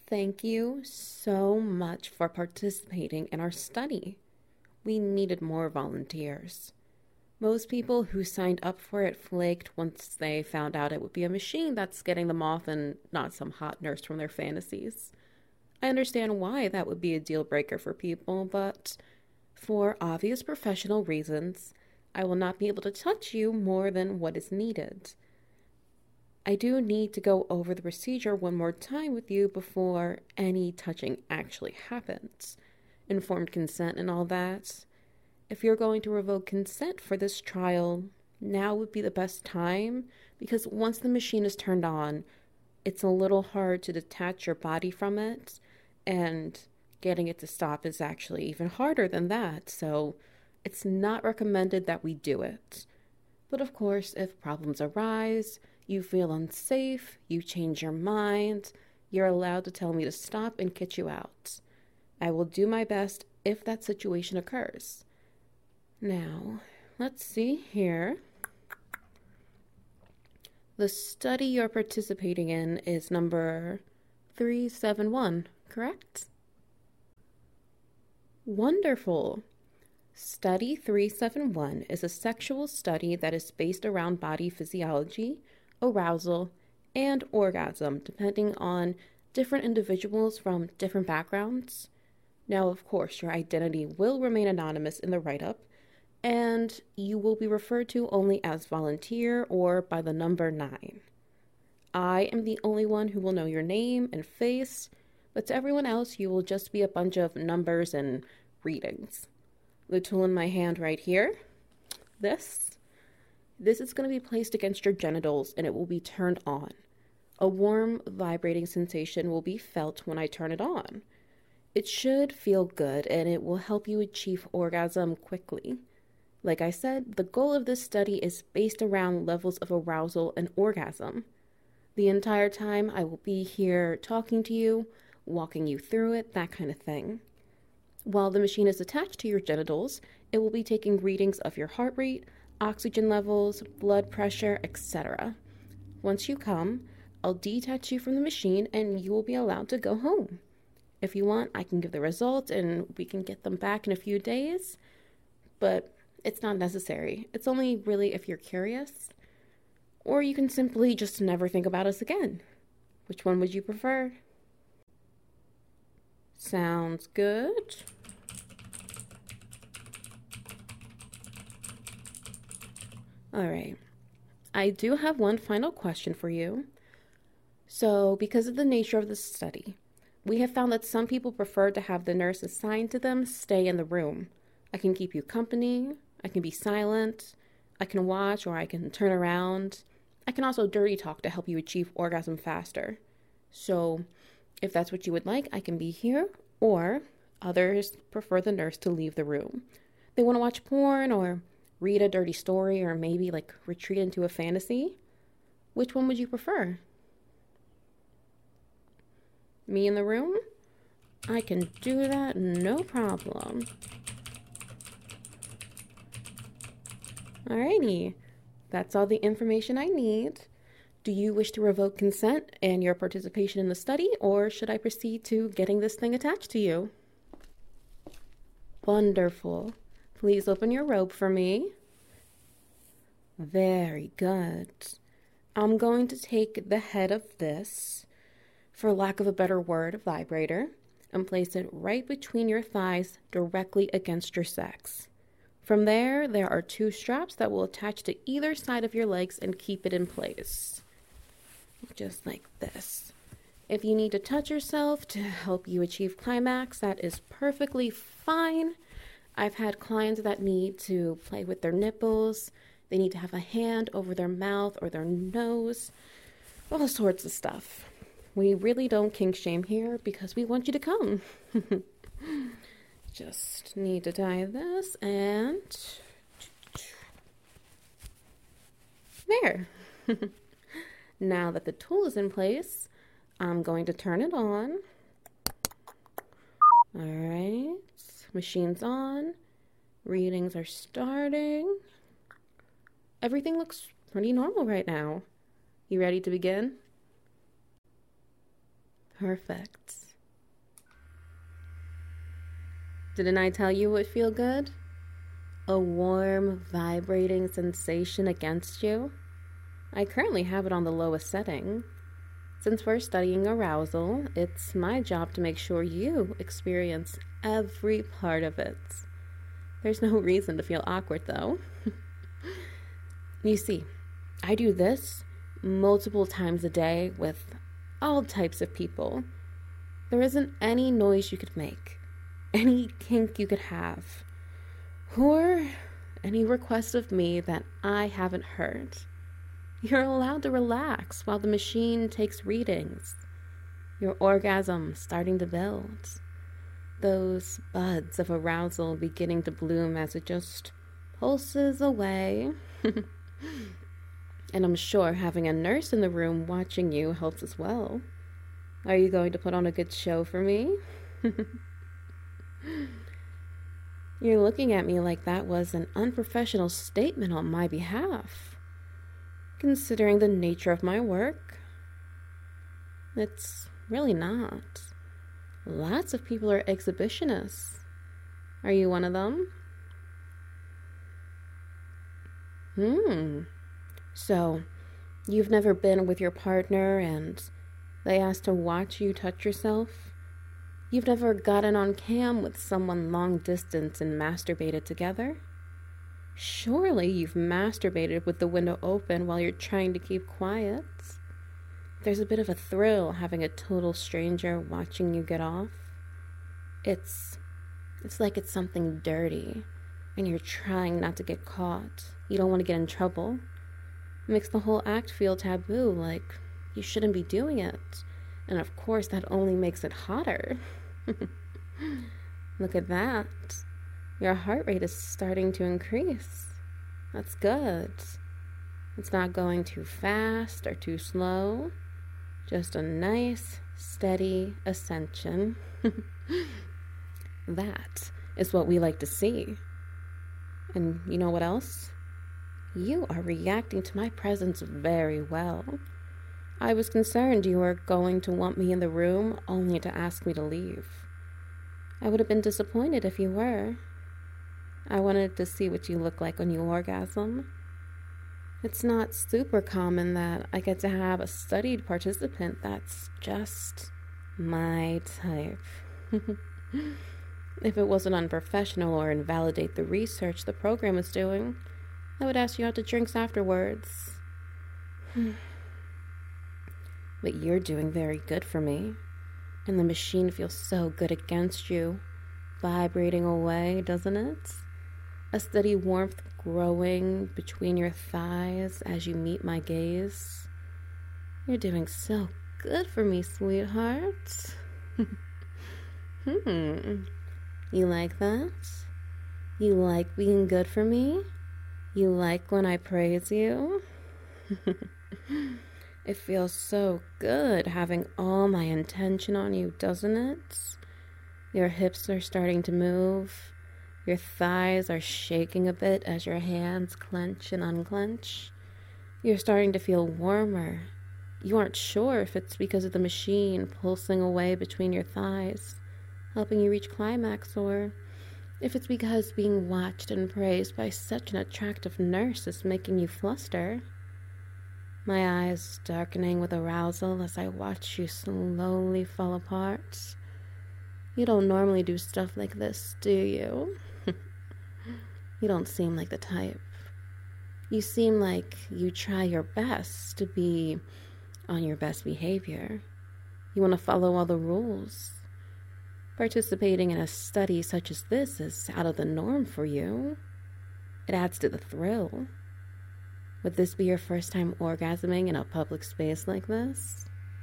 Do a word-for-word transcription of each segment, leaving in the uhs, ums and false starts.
Thank you so much for participating in our study. We needed more volunteers. Most people who signed up for it flaked once they found out it would be a machine that's getting them off and not some hot nurse from their fantasies. I understand why that would be a deal breaker for people, but for obvious professional reasons, I will not be able to touch you more than what is needed. I do need to go over the procedure one more time with you before any touching actually happens. Informed consent and all that. If you're going to revoke consent for this trial, now would be the best time, because once the machine is turned on, it's a little hard to detach your body from it, and getting it to stop is actually even harder than that, so it's not recommended that we do it. But of course, if problems arise, you feel unsafe, you change your mind, you're allowed to tell me to stop and kick you out. I will do my best if that situation occurs. Now, let's see here. The study you're participating in is number three seven one, correct? Wonderful. Study three seven one is a sexual study that is based around body physiology, arousal, and orgasm, depending on different individuals from different backgrounds. Now, of course, your identity will remain anonymous in the write-up, and you will be referred to only as volunteer or by the number nine. I am the only one who will know your name and face, but to everyone else, you will just be a bunch of numbers and readings. The tool in my hand right here, this, this is going to be placed against your genitals and it will be turned on. A warm, vibrating sensation will be felt when I turn it on. It should feel good and it will help you achieve orgasm quickly. Like I said, the goal of this study is based around levels of arousal and orgasm. The entire time I will be here talking to you, walking you through it, that kind of thing. While the machine is attached to your genitals, it will be taking readings of your heart rate, oxygen levels, blood pressure, et cetera. Once you come, I'll detach you from the machine and you will be allowed to go home. If you want, I can give the results and we can get them back in a few days, but it's not necessary. It's only really if you're curious, or you can simply just never think about us again. Which one would you prefer? Sounds good. All right. I do have one final question for you. So, because of the nature of the study, we have found that some people prefer to have the nurse assigned to them stay in the room. I can keep you company, I can be silent, I can watch or I can turn around. I can also dirty talk to help you achieve orgasm faster. So, if that's what you would like, I can be here, or others prefer the nurse to leave the room. They want to watch porn or read a dirty story or maybe like retreat into a fantasy. Which one would you prefer? Me in the room? I can do that, no problem. Alrighty, that's all the information I need. Do you wish to revoke consent and your participation in the study, or should I proceed to getting this thing attached to you? Wonderful. Please open your robe for me. Very good. I'm going to take the head of this, for lack of a better word, vibrator, and place it right between your thighs directly against your sex. From there, there are two straps that will attach to either side of your legs and keep it in place. Just like this. If you need to touch yourself to help you achieve climax, that is perfectly fine. I've had clients that need to play with their nipples. They need to have a hand over their mouth or their nose. All sorts of stuff. We really don't kink shame here because we want you to come. Just need to tie this and there. Now that the tool is in place, I'm going to turn it on. All right, machine's on. Readings are starting. Everything looks pretty normal right now. You ready to begin? Perfect. Didn't I tell you it would feel good? A warm, vibrating sensation against you? I currently have it on the lowest setting. Since we're studying arousal, it's my job to make sure you experience every part of it. There's no reason to feel awkward, though. You see, I do this multiple times a day with all types of people. There isn't any noise you could make, any kink you could have, or any request of me that I haven't heard. You're allowed to relax while the machine takes readings. Your orgasm starting to build. Those buds of arousal beginning to bloom as it just pulses away. And I'm sure having a nurse in the room watching you helps as well. Are you going to put on a good show for me? You're looking at me like that was an unprofessional statement on my behalf. Considering the nature of my work, it's really not. Lots of people are exhibitionists. Are you one of them? Hmm. So, you've never been with your partner and they asked to watch you touch yourself? You've never gotten on cam with someone long distance and masturbated together? Surely you've masturbated with the window open while you're trying to keep quiet. There's a bit of a thrill having a total stranger watching you get off. It's it's like it's something dirty and you're trying not to get caught. You don't want to get in trouble. It makes the whole act feel taboo, like you shouldn't be doing it. And of course that only makes it hotter. Look at that. Your heart rate is starting to increase. That's good. It's not going too fast or too slow. Just a nice, steady ascension. That is what we like to see. And you know what else? You are reacting to my presence very well. I was concerned you were going to want me in the room only to ask me to leave. I would have been disappointed if you were. I wanted to see what you look like when you orgasm. It's not super common that I get to have a studied participant that's just my type. If it wasn't unprofessional or invalidate the research the program is doing, I would ask you out to drinks afterwards. But you're doing very good for me, and the machine feels so good against you, vibrating away, doesn't it? A steady warmth growing between your thighs as you meet my gaze. You're doing so good for me, sweetheart. Hmm. You like that? You like being good for me? You like when I praise you? It feels so good having all my attention on you, doesn't it? Your hips are starting to move. Your thighs are shaking a bit as your hands clench and unclench. You're starting to feel warmer. You aren't sure if it's because of the machine pulsing away between your thighs, helping you reach climax, or if it's because being watched and praised by such an attractive nurse is making you fluster. My eyes darkening with arousal as I watch you slowly fall apart. You don't normally do stuff like this, do you? You don't seem like the type. You seem like you try your best to be on your best behavior. You want to follow all the rules. Participating in a study such as this is out of the norm for you. It adds to the thrill. Would this be your first time orgasming in a public space like this?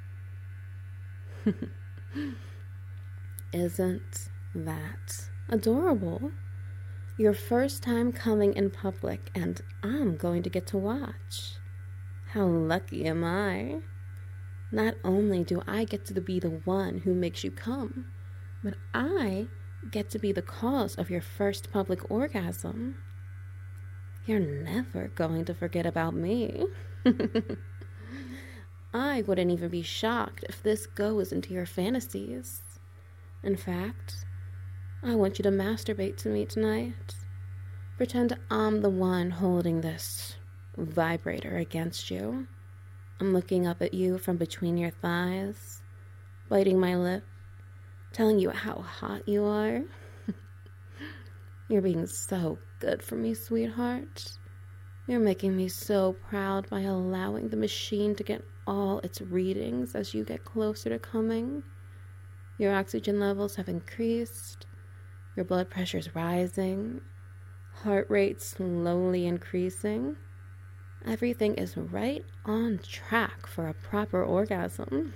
Isn't that adorable? Your first time coming in public, and I'm going to get to watch. How lucky am I? Not only do I get to be the one who makes you come, but I get to be the cause of your first public orgasm. You're never going to forget about me. I wouldn't even be shocked if this goes into your fantasies. In fact, I want you to masturbate to me tonight. Pretend I'm the one holding this vibrator against you. I'm looking up at you from between your thighs, biting my lip, telling you how hot you are. You're being so good for me, sweetheart. You're making me so proud by allowing the machine to get all its readings as you get closer to coming. Your oxygen levels have increased. Your blood pressure's rising. Heart rate slowly increasing. Everything is right on track for a proper orgasm.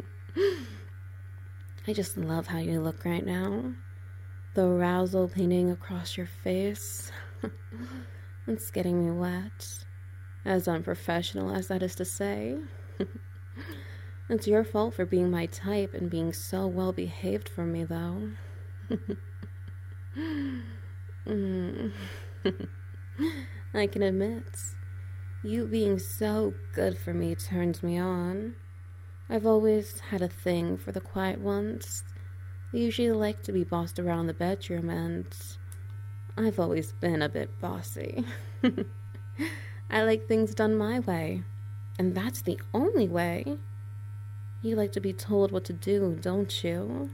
I just love how you look right now. The arousal painting across your face. It's getting me wet. As unprofessional as that is to say. It's your fault for being my type and being so well behaved for me, though. mm. I can admit, you being so good for me turns me on. I've always had a thing for the quiet ones. They usually like to be bossed around the bedroom, and I've always been a bit bossy. I like things done my way, and that's the only way. You like to be told what to do, don't you?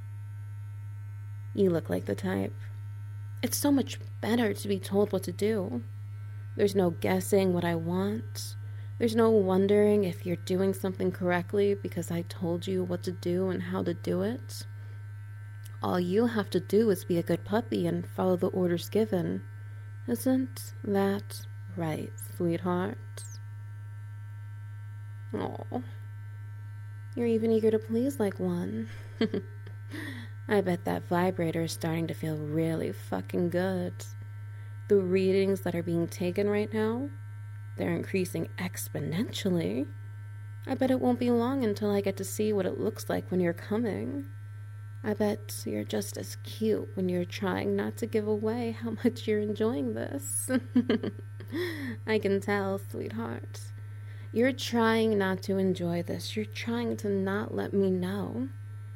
You look like the type. It's so much better to be told what to do. There's no guessing what I want. There's no wondering if you're doing something correctly because I told you what to do and how to do it. All you have to do is be a good puppy and follow the orders given. Isn't that right, sweetheart? Aw. You're even eager to please like one. I bet that vibrator is starting to feel really fucking good. The readings that are being taken right now, they're increasing exponentially. I bet it won't be long until I get to see what it looks like when you're coming. I bet you're just as cute when you're trying not to give away how much you're enjoying this. I can tell, sweetheart. You're trying not to enjoy this. You're trying to not let me know.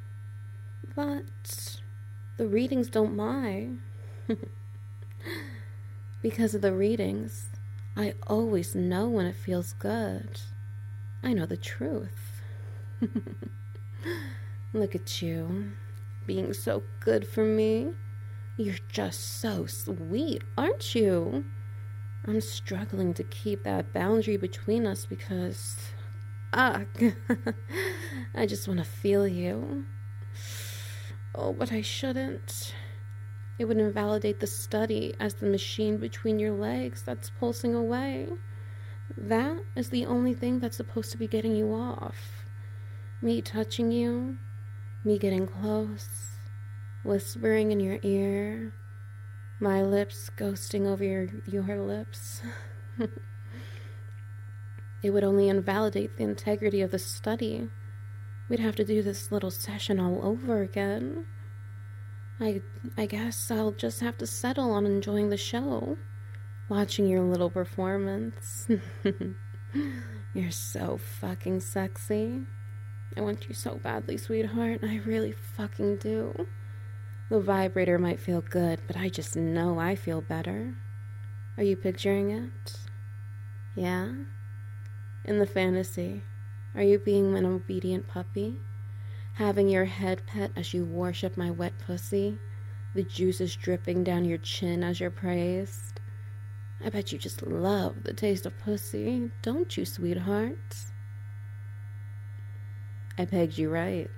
But the readings don't lie. Because of the readings, I always know when it feels good. I know the truth. Look at you, being so good for me. You're just so sweet, aren't you? I'm struggling to keep that boundary between us because, ah, I just want to feel you. Oh, but I shouldn't. It would invalidate the study as the machine between your legs that's pulsing away. That is the only thing that's supposed to be getting you off. Me touching you, me getting close, whispering in your ear, my lips ghosting over your, your lips. It would only invalidate the integrity of the study. We'd have to do this little session all over again. I, I guess I'll just have to settle on enjoying the show, watching your little performance. You're so fucking sexy. I want you so badly, sweetheart. I really fucking do. The vibrator might feel good, but I just know I feel better. Are you picturing it? Yeah? In the fantasy, are you being an obedient puppy? Having your head pet as you worship my wet pussy? The juices dripping down your chin as you're praised? I bet you just love the taste of pussy, don't you, sweetheart? I pegged you right.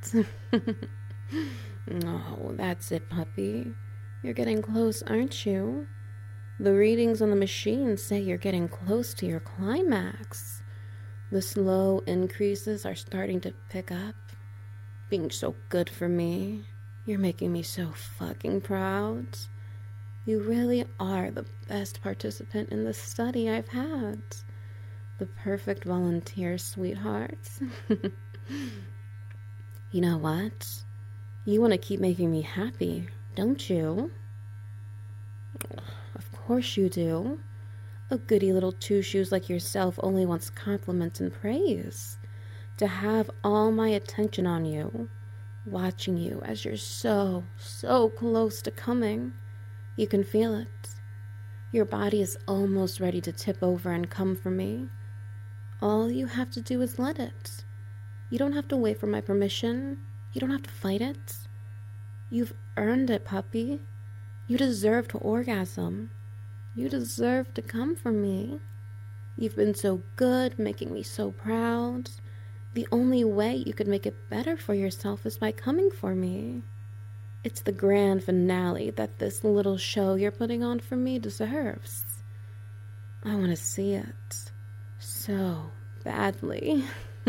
Oh, that's it, puppy. You're getting close, aren't you? The readings on the machine say you're getting close to your climax. The slow increases are starting to pick up. Being so good for me. You're making me so fucking proud. You really are the best participant in the study I've had. The perfect volunteer, sweetheart. You know what? You want to keep making me happy, don't you? Of course you do. A goody little two-shoes like yourself only wants compliments and praise. to have all my attention on you, watching you as you're so, so close to coming. You can feel it. Your body is almost ready to tip over and come for me. All you have to do is let it. You don't have to wait for my permission. You don't have to fight it. You've earned it, puppy. You deserve to orgasm. You deserve to come for me. You've been so good, making me so proud. The only way you could make it better for yourself is by coming for me. It's the grand finale that this little show you're putting on for me deserves. I want to see it so badly.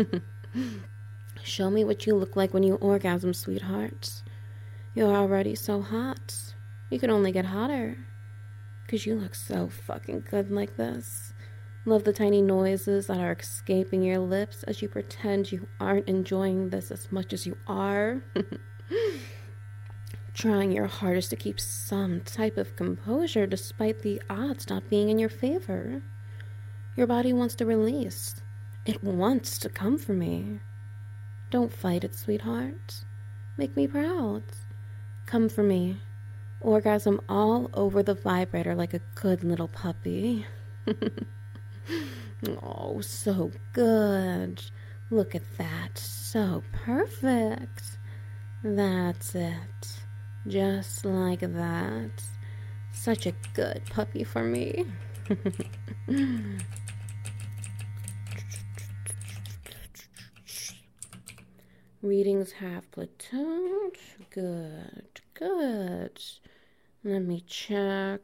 Show me what you look like when you orgasm, sweetheart. You're already so hot. You can only get hotter. Because you look so fucking good like this. Love the tiny noises that are escaping your lips as you pretend you aren't enjoying this as much as you are. Trying your hardest to keep some type of composure despite the odds not being in your favor. Your body wants to release. It wants to come for me. Don't fight it, sweetheart. Make me proud. Come for me. Orgasm all over the vibrator like a good little puppy. Oh, so good. Look at that. So perfect. That's it. Just like that. Such a good puppy for me. Readings have platooned. Good, good. Let me check.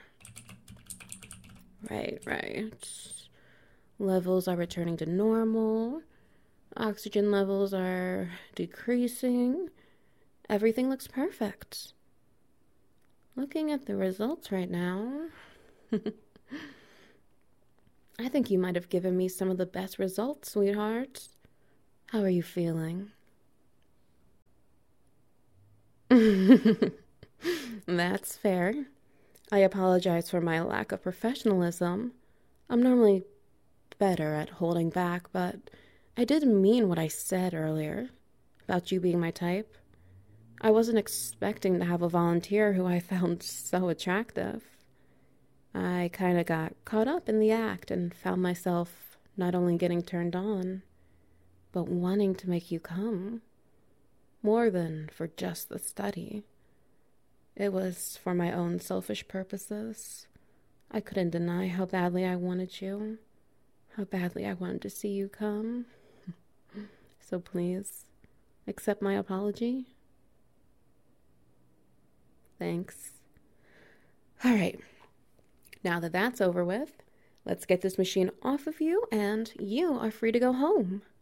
Right, right. Levels are returning to normal. Oxygen levels are decreasing. Everything looks perfect. Looking at the results right now, I think you might have given me some of the best results, sweetheart. How are you feeling? That's fair. I apologize for my lack of professionalism. I'm normally better at holding back, but I didn't mean what I said earlier about you being my type. I wasn't expecting to have a volunteer who I found so attractive. I kind of got caught up in the act and found myself not only getting turned on, but wanting to make you come. More than for just the study. It was for my own selfish purposes. I couldn't deny how badly I wanted you, how badly I wanted to see you come. So please, accept my apology. Thanks. All right, now that that's over with, let's get this machine off of you and you are free to go home.